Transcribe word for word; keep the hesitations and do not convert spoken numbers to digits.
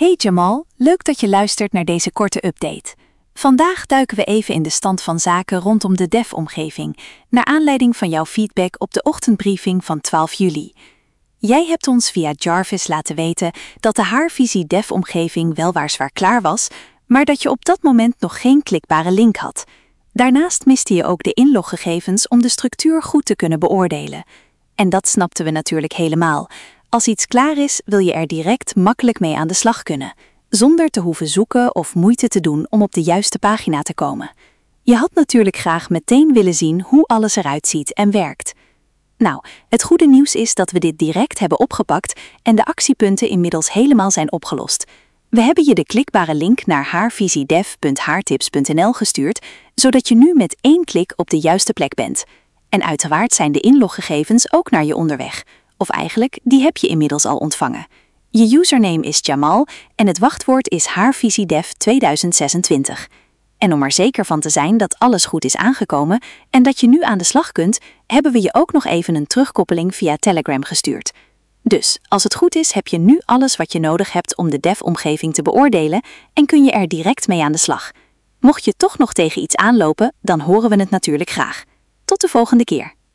Hey Jamal, leuk dat je luistert naar deze korte update. Vandaag duiken we even in de stand van zaken rondom de dev-omgeving, naar aanleiding van jouw feedback op de ochtendbriefing van twaalf juli. Jij hebt ons via Jarvis laten weten dat de Haarvisie dev-omgeving weliswaar zwaar klaar was, maar dat je op dat moment nog geen klikbare link had. Daarnaast miste je ook de inloggegevens om de structuur goed te kunnen beoordelen. En dat snapten we natuurlijk helemaal. Als iets klaar is, wil je er direct makkelijk mee aan de slag kunnen, zonder te hoeven zoeken of moeite te doen om op de juiste pagina te komen. Je had natuurlijk graag meteen willen zien hoe alles eruit ziet en werkt. Nou, het goede nieuws is dat we dit direct hebben opgepakt en de actiepunten inmiddels helemaal zijn opgelost. We hebben je de klikbare link naar haarvisiedev punt haartips punt n l gestuurd, zodat je nu met één klik op de juiste plek bent. En uiteraard zijn de inloggegevens ook naar je onderweg. Of eigenlijk, die heb je inmiddels al ontvangen. Je username is Jamal en het wachtwoord is haarvisiedev tweeduizend zesentwintig. En om er zeker van te zijn dat alles goed is aangekomen en dat je nu aan de slag kunt, hebben we je ook nog even een terugkoppeling via Telegram gestuurd. Dus, als het goed is, heb je nu alles wat je nodig hebt om de dev-omgeving te beoordelen en kun je er direct mee aan de slag. Mocht je toch nog tegen iets aanlopen, dan horen we het natuurlijk graag. Tot de volgende keer.